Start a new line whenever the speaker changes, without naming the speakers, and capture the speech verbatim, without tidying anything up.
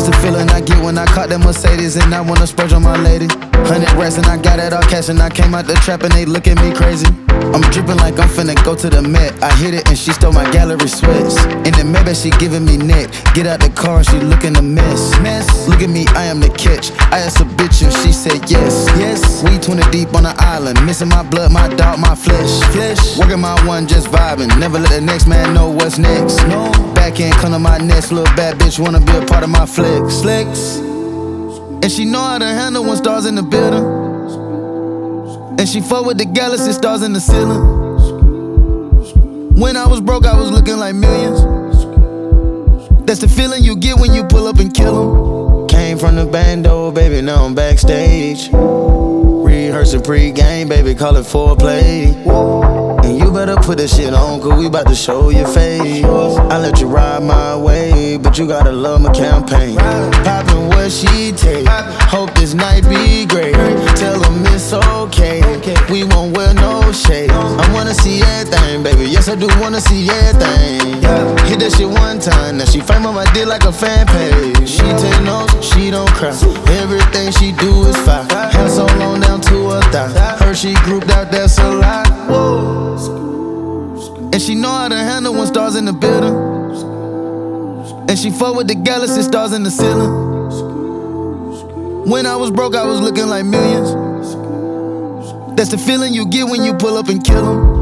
That's the feeling I get when I caught that Mercedes and I wanna splurge on my lady. Hundred racks and I got it all cash and I came out the trap and they look at me crazy. I'm dripping like I'm finna go to the Met. I hit it and she stole my gallery sweats. In the Maybach she giving me neck. Get out the car and she looking a mess. Mess. Look at me, I am the catch. I asked a bitch and she said yes. Yes. We twenty deep on the island, missing my blood, my dog, my flesh. Flesh. Working my one, just vibing. Never let the next man know what's next. No. Back end, come to my nest. Little bad bitch wanna be a part of my flex. Flex. And she know how to handle when stars in the building. And she fuck with the galaxy stars in the ceiling. When I was broke, I was looking like millions. That's the feeling you get when you pull up and kill 'em. Came from the bando, baby, now I'm backstage. Rehearsing pre-game, baby, call it foreplay. And you better put this shit on, cause we bout to show your face. I let you ride my way, but you gotta love my campaign. Poppin' what she take, hope this night be great. Tell them it's okay, we won't wear no shade. I wanna see everything, baby, yes I do wanna see everything. Hit that shit one time, now she frame on my dick like a fan page. She take notes, she don't cry, everything she do is fine. Hair so long down to her thigh, her she grouped out, that's a lot. Whoa. And she know how to handle when stars in the building. And she fuck with the galaxy stars in the ceiling. When I was broke, I was looking like millions. That's the feeling you get when you pull up and kill 'em.